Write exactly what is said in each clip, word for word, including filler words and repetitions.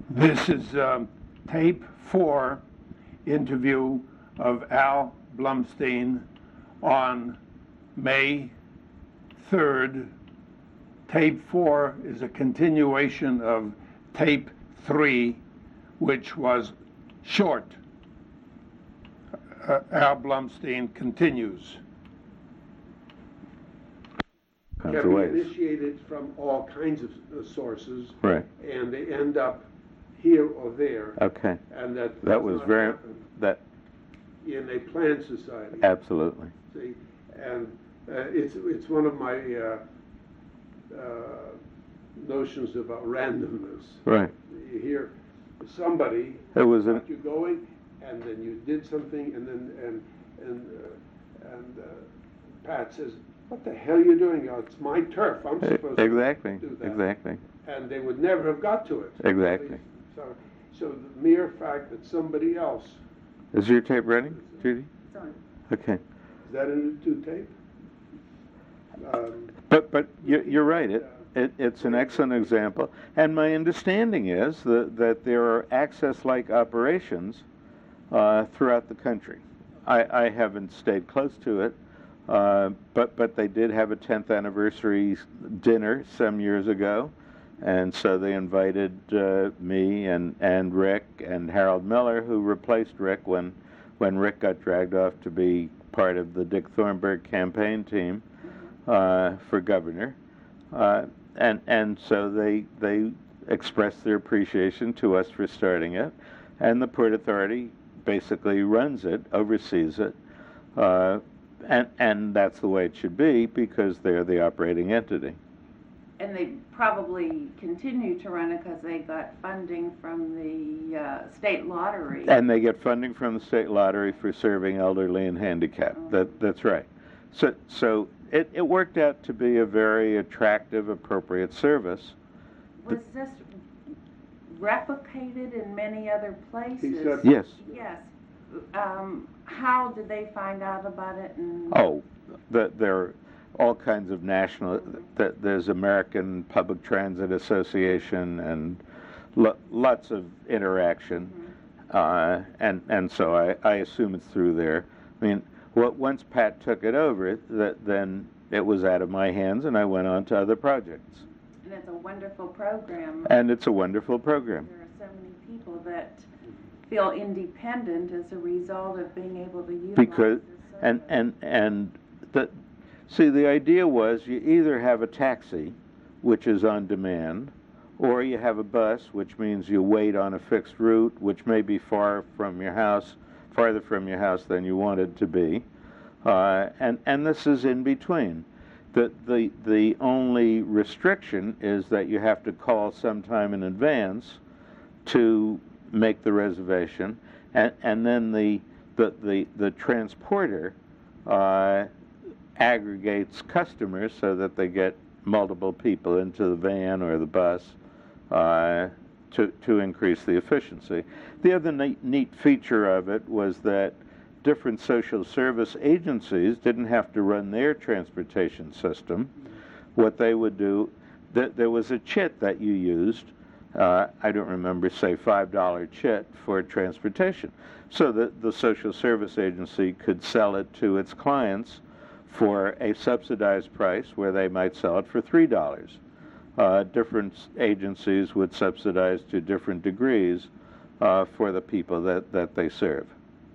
This is um, tape four, interview of Al Blumstein on May third. Tape four is a continuation of tape three, which was short. Uh, Al Blumstein continues. Can be initiated from all kinds of uh, sources, right? And they end up here or there. Okay. And that that was very that in a planned society. Absolutely. See, and uh, it's it's one of my uh, uh, notions about randomness. Right. You hear somebody it was got a, you going, and then you did something, and then and and uh, and uh, Pat says, "What the hell are you doing? Oh, it's my turf. I'm supposed exactly. to do that." Exactly. And they would never have got to it. Exactly. So, so the mere fact that somebody else. Is your tape ready, Judy? Sorry. Okay. Is that a new tape? Um, but but you're, you're right. It, it it's an excellent example. And my understanding is that that there are access-like operations uh, throughout the country. I, I haven't stayed close to it. Uh, but but they did have a tenth anniversary dinner some years ago, and so they invited uh, me and, and Rick and Harold Miller, who replaced Rick when when Rick got dragged off to be part of the Dick Thornburgh campaign team uh, for governor, uh, and and so they they expressed their appreciation to us for starting it, and the Port Authority basically runs it, oversees it. Uh, And, and that's the way it should be because they're the operating entity. And they probably continue to run it because they got funding from the uh, state lottery. And they get funding from the state lottery for serving elderly and handicapped. Oh. That, that's right. So, so it, it worked out to be a very attractive, appropriate service. Was this replicated in many other places? Yes. Yes. Um, how did they find out about it? And oh, the, there are all kinds of national. The, there's American Public Transit Association and lo, lots of interaction, mm-hmm. uh, and and so I, I assume it's through there. I mean, what once Pat took it over, that then it was out of my hands, and I went on to other projects. And it's a wonderful program. And it's a wonderful program. There are so many people that feel independent as a result of being able to utilize because this and and and the see the idea was you either have a taxi, which is on demand, or you have a bus, which means you wait on a fixed route, which may be far from your house, farther from your house than you wanted to be, uh, and and this is in between. The the the only restriction is that you have to call sometime in advance to make the reservation, and and then the the the, the transporter uh, aggregates customers so that they get multiple people into the van or the bus uh, to to increase the efficiency. The other neat, neat feature of it was that different social service agencies didn't have to run their transportation system. What they would do, th- there was a chit that you used. Uh, I don't remember, say, five dollar chit for transportation. So that the social service agency could sell it to its clients for a subsidized price where they might sell it for three dollars. Uh, different agencies would subsidize to different degrees uh, for the people that, that they serve.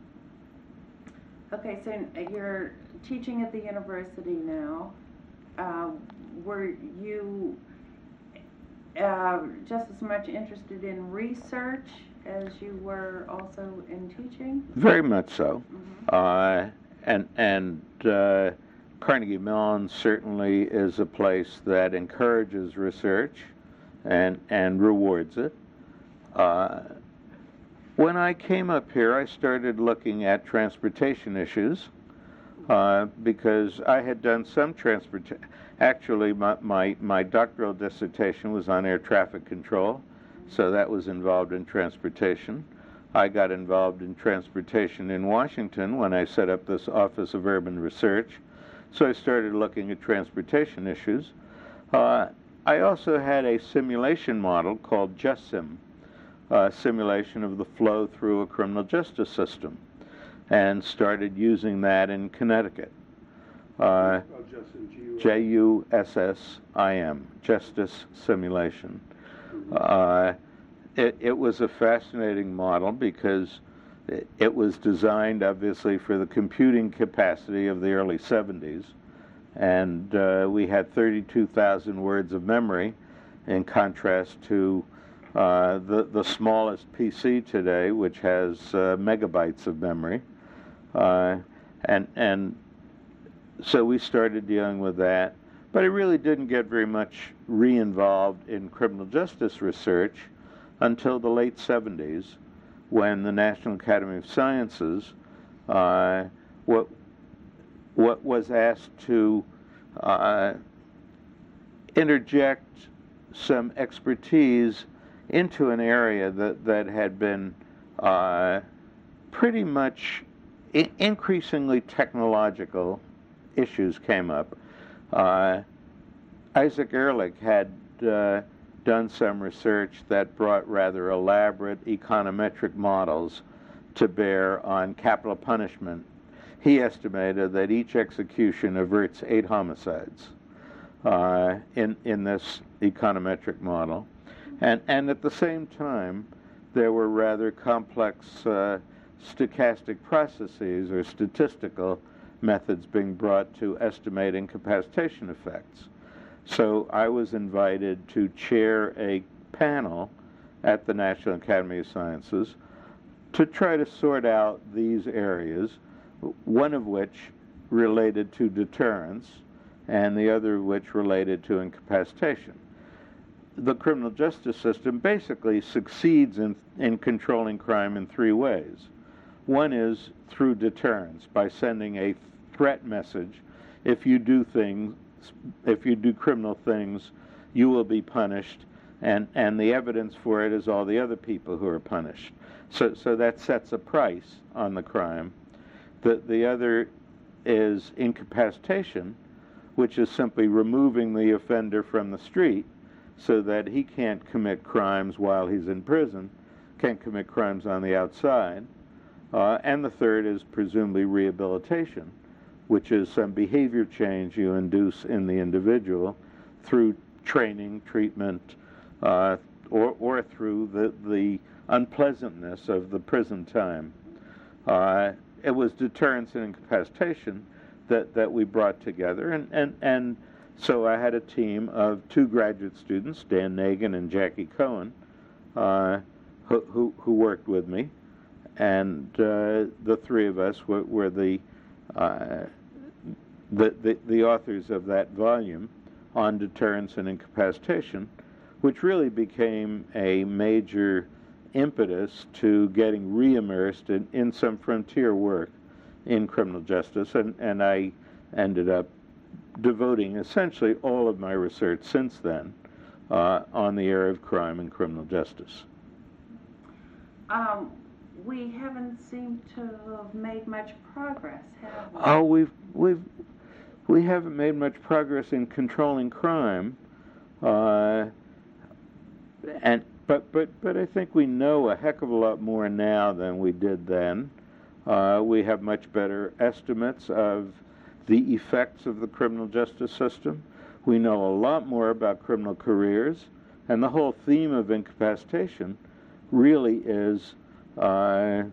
Okay, so you're teaching at the university now. Uh, were you Uh, just as much interested in research as you were also in teaching? Very much so. Mm-hmm. Uh, and and uh, Carnegie Mellon certainly is a place that encourages research and, and rewards it. Uh, when I came up here, I started looking at transportation issues uh, because I had done some transportation. Actually, my, my, my doctoral dissertation was on air traffic control, so that was involved in transportation. I got involved in transportation in Washington when I set up this Office of Urban Research, so I started looking at transportation issues. Uh, I also had a simulation model called JustSim, uh, simulation of the flow through a criminal justice system, and started using that in Connecticut. Uh, Oh, Justin, G U S. J U S S I M, Justice Simulation. Uh, it, it was a fascinating model because it, it was designed, obviously, for the computing capacity of the early seventies, and uh, we had thirty-two thousand words of memory, in contrast to uh, the, the smallest P C today, which has uh, megabytes of memory. Uh, and, and so we started dealing with that, but I really didn't get very much re-involved in criminal justice research until the late seventies, when the National Academy of Sciences uh, what, what was asked to uh, interject some expertise into an area that, that had been uh, pretty much I- increasingly technological. Issues came up. Uh, Isaac Ehrlich had uh, done some research that brought rather elaborate econometric models to bear on capital punishment. He estimated that each execution averts eight homicides uh, in, in this econometric model. And, and at the same time, there were rather complex uh, stochastic processes or statistical methods being brought to estimate incapacitation effects. So I was invited to chair a panel at the National Academy of Sciences to try to sort out these areas, one of which related to deterrence and the other of which related to incapacitation. The criminal justice system basically succeeds in, in controlling crime in three ways. One is through deterrence, by sending a threat message. If you do things, if you do criminal things, you will be punished, and, and the evidence for it is all the other people who are punished. So, so that sets a price on the crime. The, the other is incapacitation, which is simply removing the offender from the street so that he can't commit crimes while he's in prison, can't commit crimes on the outside. Uh, and the third is presumably rehabilitation, which is some behavior change you induce in the individual through training, treatment, uh, or, or through the, the unpleasantness of the prison time. Uh, it was deterrence and incapacitation that, that we brought together, and, and, and so I had a team of two graduate students, Dan Nagin and Jackie Cohen, uh, who, who, who worked with me, and uh, the three of us were, were the, uh, the, the the authors of that volume on deterrence and incapacitation, which really became a major impetus to getting re-immersed in, in some frontier work in criminal justice, and, and I ended up devoting essentially all of my research since then uh, on the area of crime and criminal justice. Um, we haven't seemed to have made much progress, have we? Oh, we've we've we haven't made much progress in controlling crime, uh, and but but but I think we know a heck of a lot more now than we did then. Uh, we have much better estimates of the effects of the criminal justice system. We know a lot more about criminal careers, and the whole theme of incapacitation really is uh,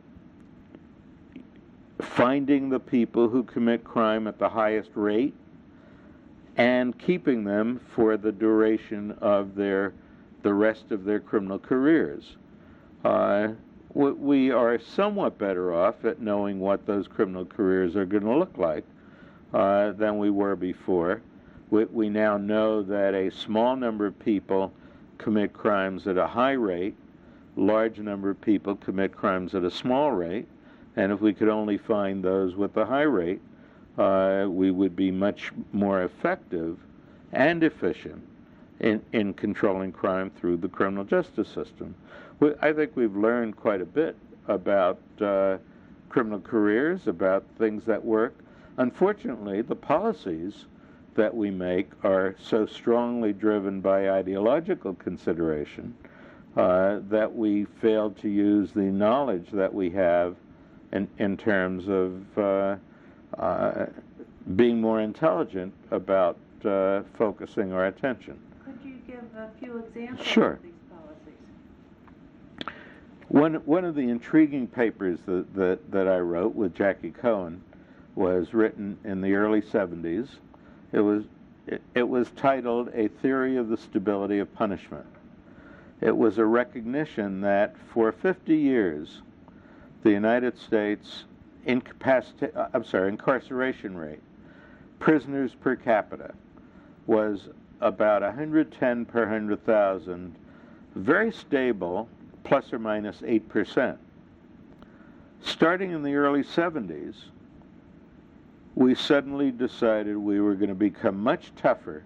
finding the people who commit crime at the highest rate and keeping them for the duration of their the rest of their criminal careers. Uh, we are somewhat better off at knowing what those criminal careers are going to look like uh, than we were before. We, we now know that a small number of people commit crimes at a high rate, large number of people commit crimes at a small rate, and if we could only find those with the high rate, uh, we would be much more effective and efficient in, in controlling crime through the criminal justice system. We, I think we've learned quite a bit about uh, criminal careers, about things that work. Unfortunately, the policies that we make are so strongly driven by ideological consideration uh, that we failed to use the knowledge that we have in, in terms of uh, uh, being more intelligent about uh, focusing our attention. Could you give a few examples Sure. of these policies? One, one of the intriguing papers that, that, that I wrote with Jackie Cohen was written in the early seventies. It was, it, it was titled A Theory of the Stability of Punishment. It was a recognition that for fifty years, the United States incapacita- uh, I'm sorry, incarceration rate, prisoners per capita, was about one hundred ten per one hundred thousand, very stable, plus or minus eight percent. Starting in the early seventies, we suddenly decided we were going to become much tougher,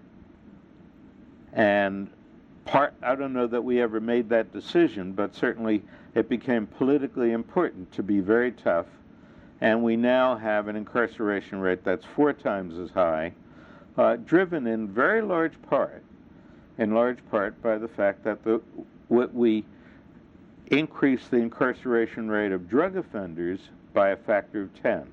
and part, I don't know that we ever made that decision, but certainly it became politically important to be very tough, and we now have an incarceration rate that's four times as high, uh, driven in very large part, in large part by the fact that the, what we increase the incarceration rate of drug offenders by a factor of ten.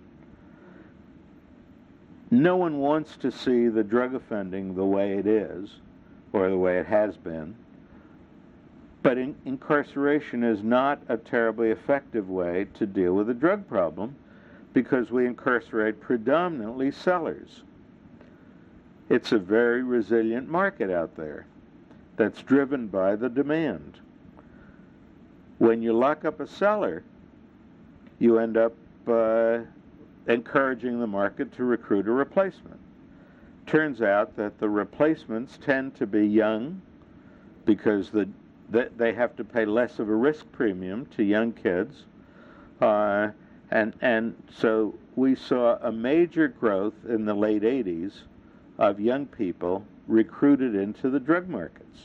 No one wants to see the drug offending the way it is, or the way it has been, but in, incarceration is not a terribly effective way to deal with the drug problem, because we incarcerate predominantly sellers. It's a very resilient market out there that's driven by the demand. When you lock up a seller, you end up uh, encouraging the market to recruit a replacement. Turns out that the replacements tend to be young because the, the, they have to pay less of a risk premium to young kids. Uh, and, and so we saw a major growth in the late eighties of young people recruited into the drug markets.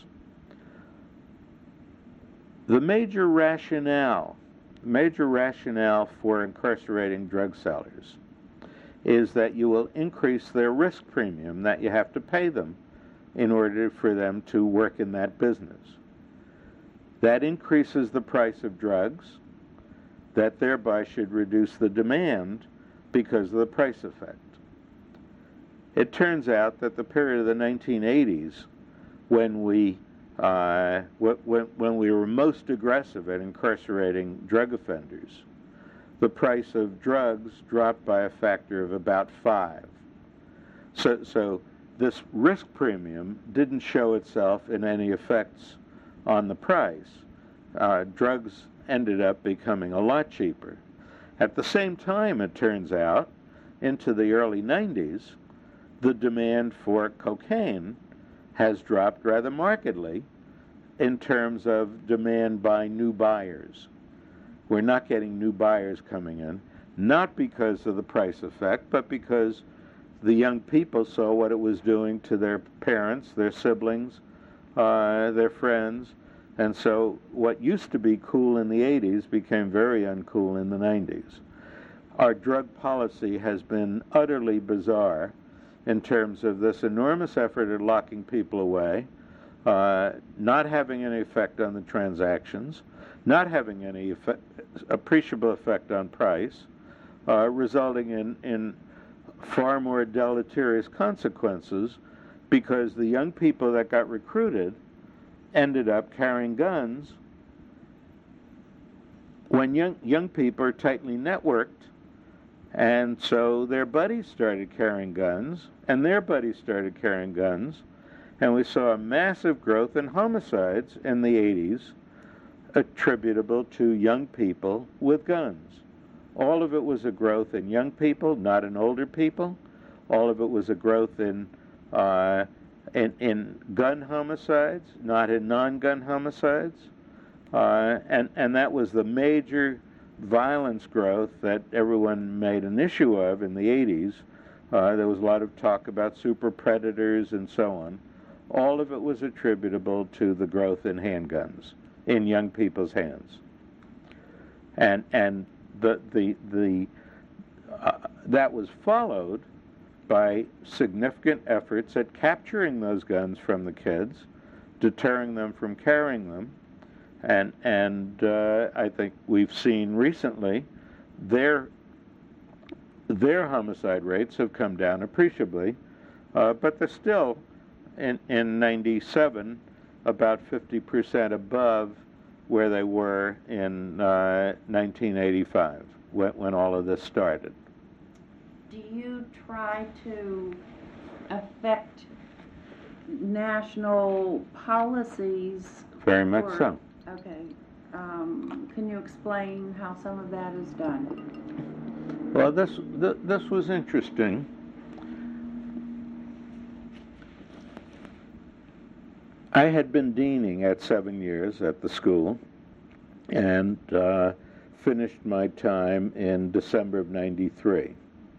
The major rationale, major rationale for incarcerating drug sellers is that you will increase their risk premium that you have to pay them in order for them to work in that business. That increases the price of drugs, that thereby should reduce the demand because of the price effect. It turns out that the period of the nineteen eighties, when we uh, when, when we were most aggressive at incarcerating drug offenders, the price of drugs dropped by a factor of about five. So, so this risk premium didn't show itself in any effects on the price. Uh, drugs ended up becoming a lot cheaper. At the same time, it turns out, into the early nineties, the demand for cocaine has dropped rather markedly in terms of demand by new buyers. We're not getting new buyers coming in, not because of the price effect, but because the young people saw what it was doing to their parents, their siblings, uh, their friends, and so what used to be cool in the eighties became very uncool in the nineties. Our drug policy has been utterly bizarre in terms of this enormous effort at locking people away, uh, not having any effect on the transactions, not having any effect, appreciable effect on price, uh, resulting in, in far more deleterious consequences, because the young people that got recruited ended up carrying guns. When young, young people are tightly networked, and so their buddies started carrying guns, and their buddies started carrying guns, and we saw a massive growth in homicides in the eighties attributable to young people with guns. All of it was a growth in young people, not in older people. All of it was a growth in uh, in, in gun homicides, not in non-gun homicides. Uh, and, and that was the major violence growth that everyone made an issue of in the eighties. Uh, there was a lot of talk about super predators and so on. All of it was attributable to the growth in handguns in young people's hands. And, and the, the, the, uh, that was followed by significant efforts at capturing those guns from the kids, deterring them from carrying them, and and uh, I think we've seen recently their their homicide rates have come down appreciably, uh, but they're still in in ninety-seven about fifty percent above where they were in uh, nineteen eighty-five when, when all of this started. Do you try to affect national policies? Very much for- so. Okay. Um, can you explain how some of that is done? Well, this th- this was interesting. I had been deaning at seven years at the school, and uh, finished my time in December of ninety-three.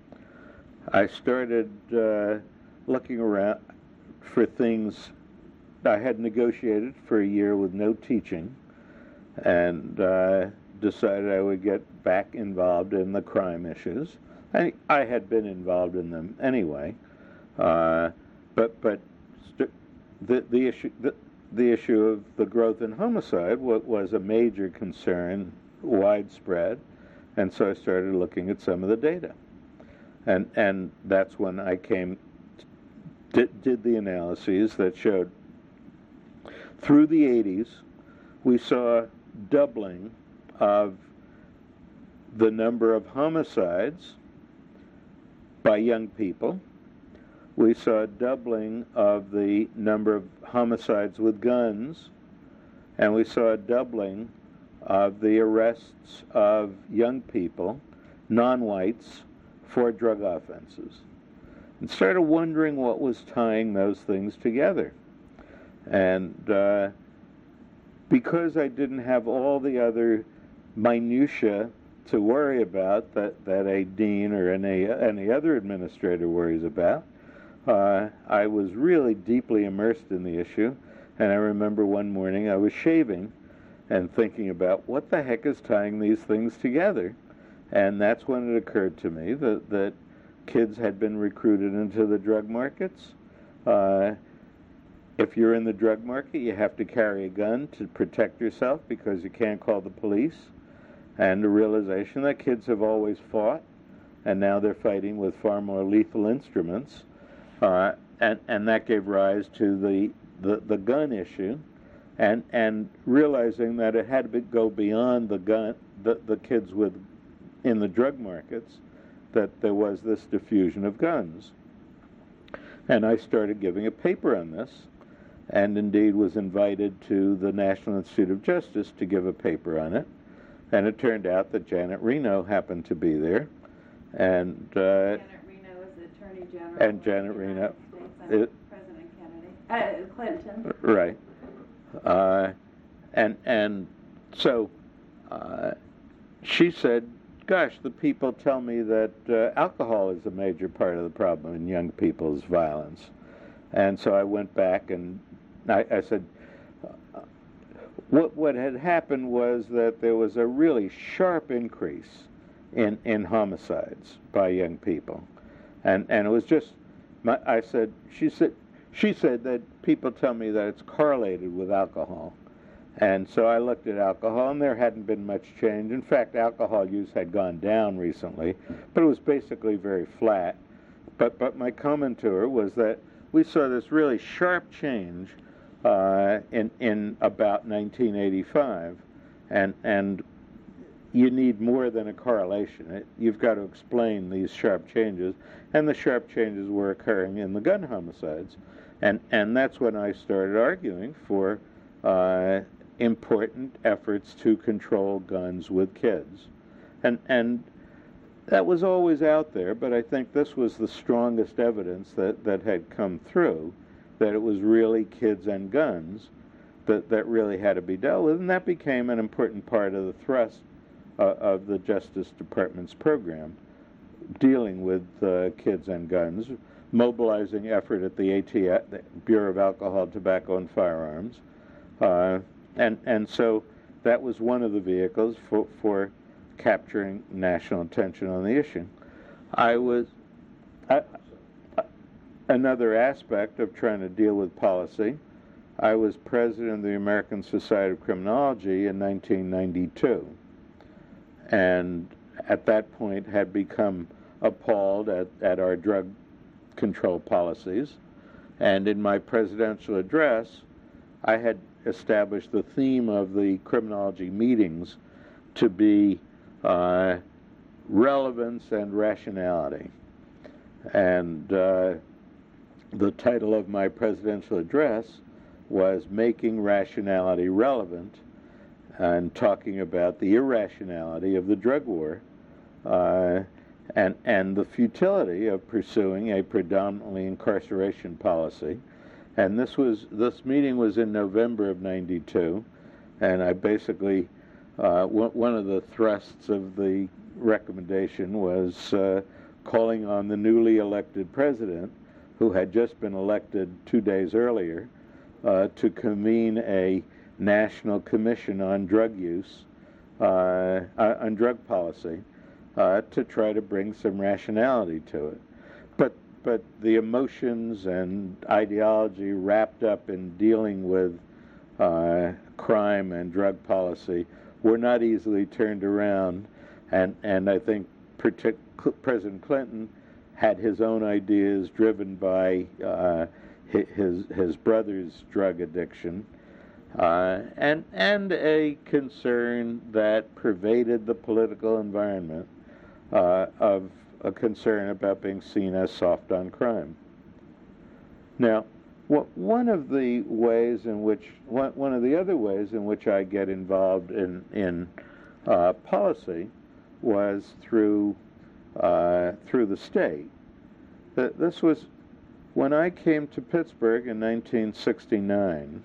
I started uh, looking around for things. I had negotiated for a year with no teaching, and uh, decided I would get back involved in the crime issues. I, I had been involved in them anyway, uh, but but st- the the issue the, the issue of the growth in homicide was, was a major concern, widespread, and so I started looking at some of the data, and and that's when I came did, did the analyses that showed through the eighties we saw doubling of the number of homicides by young people. We saw a doubling of the number of homicides with guns, and we saw a doubling of the arrests of young people, non-whites, for drug offenses. And started wondering what was tying those things together. And uh, because I didn't have all the other minutia to worry about that, that a dean or any, any other administrator worries about, uh, I was really deeply immersed in the issue. And I remember one morning I was shaving and thinking about what the heck is tying these things together. And that's when it occurred to me that, that kids had been recruited into the drug markets. Uh, if you're in the drug market, you have to carry a gun to protect yourself because you can't call the police. And the realization that kids have always fought, and now they're fighting with far more lethal instruments. Uh, and, and that gave rise to the, the, the gun issue, and, and realizing that it had to be, go beyond the gun, the, the kids with in the drug markets, that there was this diffusion of guns. And I started giving a paper on this, and indeed was invited to the National Institute of Justice to give a paper on it. And it turned out that Janet Reno happened to be there, and uh, Janet Reno is the Attorney General and of Janet the Reno, United States and it- President Kennedy, uh, Clinton. right, uh, and and so uh, she said, gosh, the people tell me that uh, alcohol is a major part of the problem in young people's violence. And so I went back and I, I said, uh, what what had happened was that there was a really sharp increase in, in homicides by young people. And and it was just, my, I said, she said, she said that people tell me that it's correlated with alcohol. And so I looked at alcohol, and there hadn't been much change. In fact, alcohol use had gone down recently, but it was basically very flat. But but my comment to her was that we saw this really sharp change uh, in in about nineteen eighty-five, and and you need more than a correlation. It, you've got to explain these sharp changes, and the sharp changes were occurring in the gun homicides, and and that's when I started arguing for Uh, important efforts to control guns with kids. And and that was always out there, but I think this was the strongest evidence that, that had come through, that it was really kids and guns that, that really had to be dealt with, and that became an important part of the thrust uh, of the Justice Department's program, dealing with uh, kids and guns, mobilizing effort at the A T F, the Bureau of Alcohol, Tobacco, and Firearms, uh, And and so that was one of the vehicles for, for capturing national attention on the issue. I was I, another aspect of trying to deal with policy I was president of the American Society of Criminology in nineteen ninety-two, and at that point had become appalled at, at our drug control policies. And in my presidential address, I had established the theme of the criminology meetings to be uh, relevance and rationality. And uh, the title of my presidential address was Making Rationality Relevant, and talking about the irrationality of the drug war uh, and, and the futility of pursuing a predominantly incarceration policy. And this was this meeting was in November of ninety-two, and I basically, uh, w- one of the thrusts of the recommendation was uh, calling on the newly elected president, who had just been elected two days earlier, uh, to convene a national commission on drug use, uh, uh, on drug policy, uh, to try to bring some rationality to it. But but the emotions and ideology wrapped up in dealing with uh, crime and drug policy were not easily turned around, and and I think partic- President Clinton had his own ideas driven by uh, his his brother's drug addiction, uh, and and a concern that pervaded the political environment uh, of a concern about being seen as soft on crime. Now, what, one of the ways in which one, one of the other ways in which I get involved in in uh, policy was through uh, through the state. This was when I came to Pittsburgh in nineteen sixty-nine.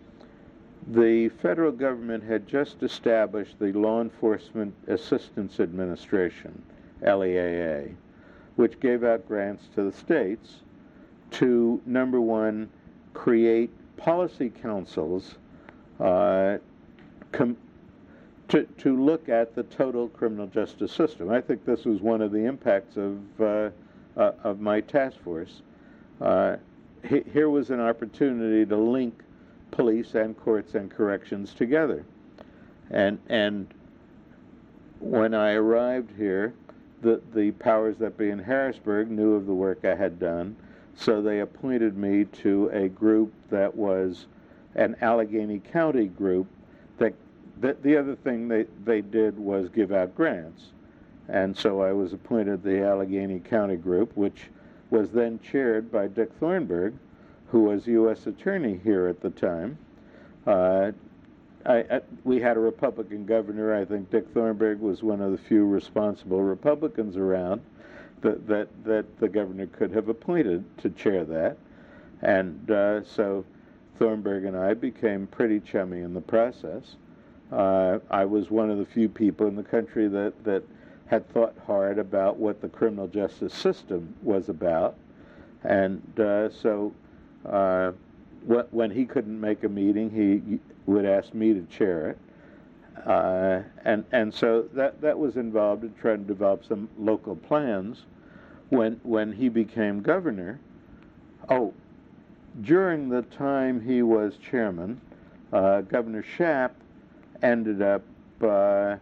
The federal government had just established the Law Enforcement Assistance Administration, L E A A, which gave out grants to the states to, number one, create policy councils uh, com- to, to look at the total criminal justice system. I think this was one of the impacts of uh, uh, of my task force. Uh, he, here was an opportunity to link police and courts and corrections together. And and when I arrived here, the, the powers that be in Harrisburg knew of the work I had done, so they appointed me to a group that was an Allegheny County group. That, that the other thing they, they did was give out grants. And so I was appointed the Allegheny County group, which was then chaired by Dick Thornburg, who was U S Attorney here at the time. Uh, I, I, we had a Republican governor. I think Dick Thornburg was one of the few responsible Republicans around that that, that the governor could have appointed to chair that. And uh, so Thornburg and I became pretty chummy in the process. Uh, I was one of the few people in the country that, that had thought hard about what the criminal justice system was about. And uh, so uh, wh- when he couldn't make a meeting, he would ask me to chair it. Uh, and, and so that, that was involved in trying to develop some local plans. When, when he became governor, oh, during the time he was chairman, uh, Governor Schaap ended up uh,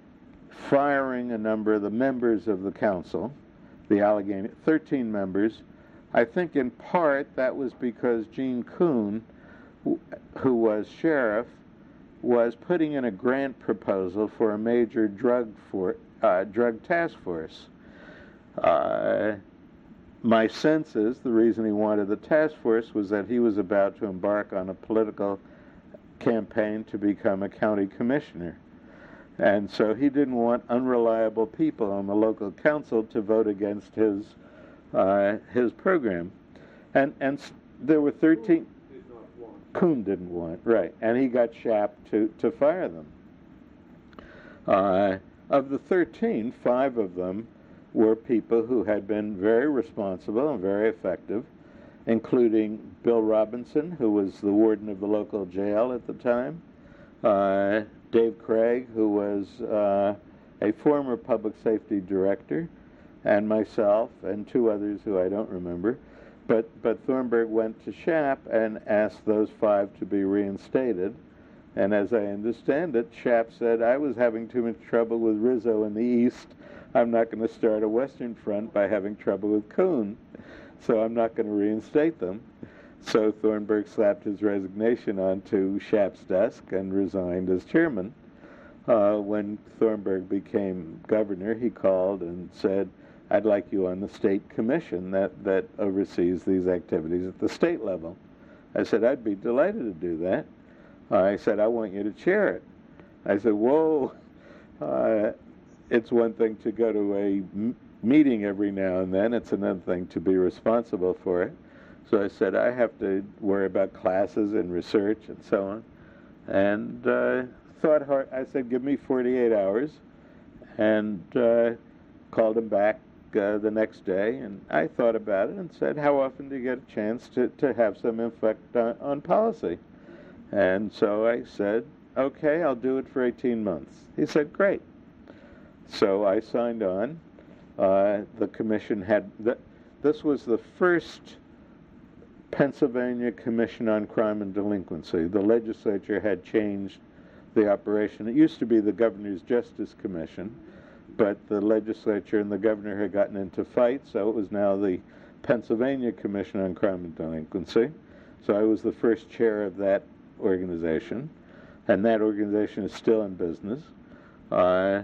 firing a number of the members of the council, the Allegheny, thirteen members. I think in part that was because Gene Kuhn, who, who was sheriff, was putting in a grant proposal for a major drug for uh, drug task force. Uh, my sense is the reason he wanted the task force was that he was about to embark on a political campaign to become a county commissioner. And so he didn't want unreliable people on the local council to vote against his uh, his program. And and there were thirteen. Did not want. Kuhn didn't want, right. And he got Schaap to, to fire them. Uh, of the thirteen, five of them were people who had been very responsible and very effective, including Bill Robinson, who was the warden of the local jail at the time, uh, Dave Craig, who was uh, a former public safety director, and myself and two others who I don't remember. but but Thornburg went to Schaap and asked those five to be reinstated. And as I understand it, Schaap said, I was having too much trouble with Rizzo in the East. I'm not going to start a Western Front by having trouble with Kuhn, so I'm not going to reinstate them. So Thornburg slapped his resignation onto Schaap's desk and resigned as chairman. Uh, when Thornburg became governor, he called and said, I'd like you on the state commission that, that oversees these activities at the state level. I said, I'd be delighted to do that. Uh, I said, I want you to chair it. I said, whoa, uh, it's one thing to go to a m- meeting every now and then. It's another thing to be responsible for it. So I said, I have to worry about classes and research and so on. And uh, thought hard. I said, give me forty-eight hours, and uh, called him back uh, the next day. And I thought about it and said, how often do you get a chance to, to have some effect on, on policy? And so I said, okay, I'll do it for eighteen months. He said, great. So I signed on. Uh, the commission had, th- this was the first Pennsylvania Commission on Crime and Delinquency. The legislature had changed the operation. It used to be the Governor's Justice Commission, but the legislature and the governor had gotten into fights, so it was now the Pennsylvania Commission on Crime and Delinquency. So I was the first chair of that organization, and that organization is still in business. Uh,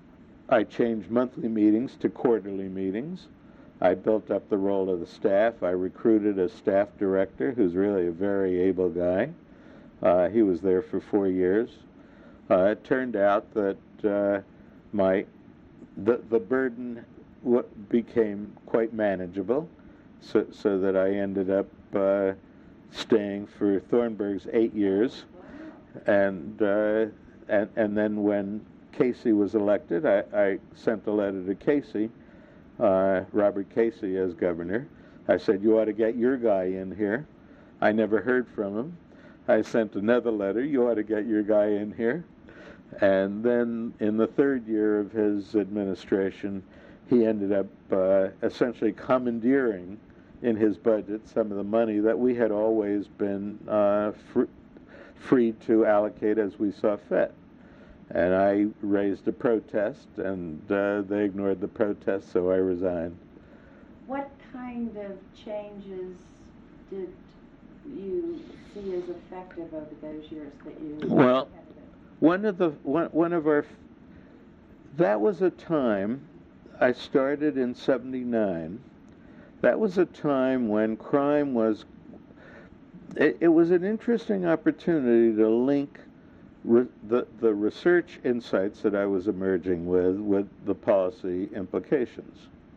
I changed monthly meetings to quarterly meetings. I built up the role of the staff. I recruited a staff director who's really a very able guy. Uh, he was there for four years. Uh, it turned out that uh, my the the burden w- became quite manageable, so so that I ended up uh, staying for Thornburg's eight years, and uh, and and then when Casey was elected, I, I sent a letter to Casey, uh, Robert Casey, as governor. I said, you ought to get your guy in here. I never heard from him. I sent another letter, you ought to get your guy in here. And then in the third year of his administration, he ended up uh, essentially commandeering in his budget some of the money that we had always been uh, fr- free to allocate as we saw fit. And I raised a protest, and uh, they ignored the protest, so I resigned. What kind of changes did you see as effective over those years that you Well, had it? one of the one, one of our that was a time I started in seventy-nine. That was a time when crime was. It, it was an interesting opportunity to link Re, the, the research insights that I was emerging with with the policy implications.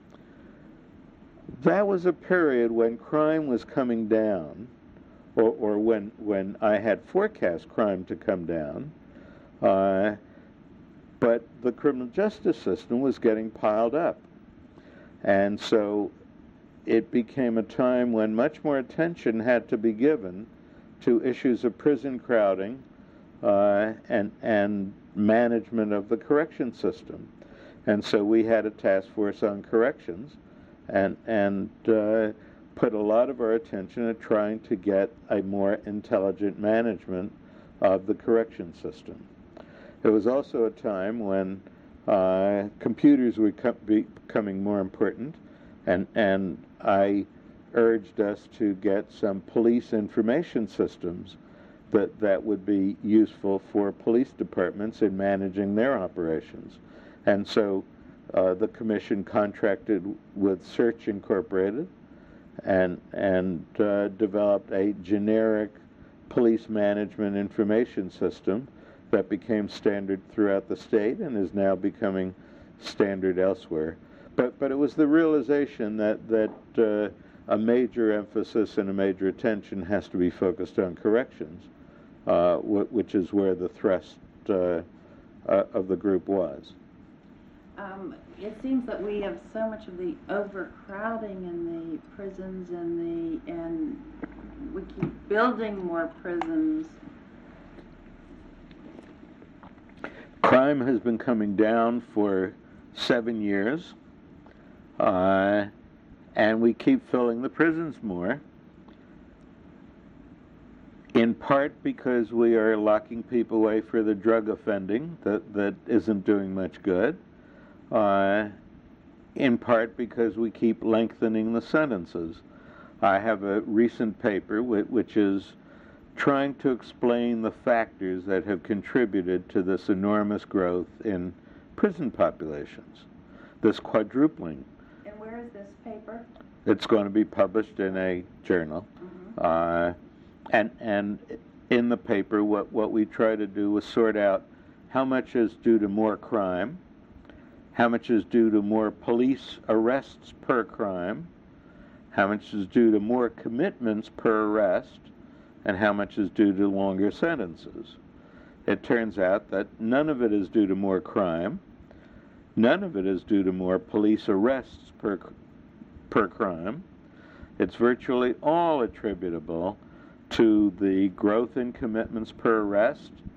That was a period when crime was coming down, or, or when, when I had forecast crime to come down, uh, but the criminal justice system was getting piled up. And so it became a time when much more attention had to be given to issues of prison crowding, Uh, and and management of the correction system, and so we had a task force on corrections, and and uh, put a lot of our attention at trying to get a more intelligent management of the correction system. It was also a time when uh, computers were co- becoming more important, and and I urged us to get some police information systems that that would be useful for police departments in managing their operations. And so uh, the commission contracted with Search Incorporated and and uh, developed a generic police management information system that became standard throughout the state and is now becoming standard elsewhere. But but it was the realization that that uh, a major emphasis and a major attention has to be focused on corrections, Uh, w- which is where the thrust uh, uh, of the group was. Um, it seems that we have so much of the overcrowding in the prisons, and the and we keep building more prisons. Crime has been coming down for seven years, uh, and we keep filling the prisons more, in part because we are locking people away for the drug offending that, that isn't doing much good, uh, in part because we keep lengthening the sentences. I have a recent paper which, which is trying to explain the factors that have contributed to this enormous growth in prison populations, this quadrupling. And where is this paper? It's going to be published in a journal. Mm-hmm. Uh, and and in the paper, what, what we try to do is sort out how much is due to more crime, how much is due to more police arrests per crime, how much is due to more commitments per arrest, and how much is due to longer sentences. It turns out that none of it is due to more crime, none of it is due to more police arrests per, per crime. It's virtually all attributable to the growth in commitments per arrest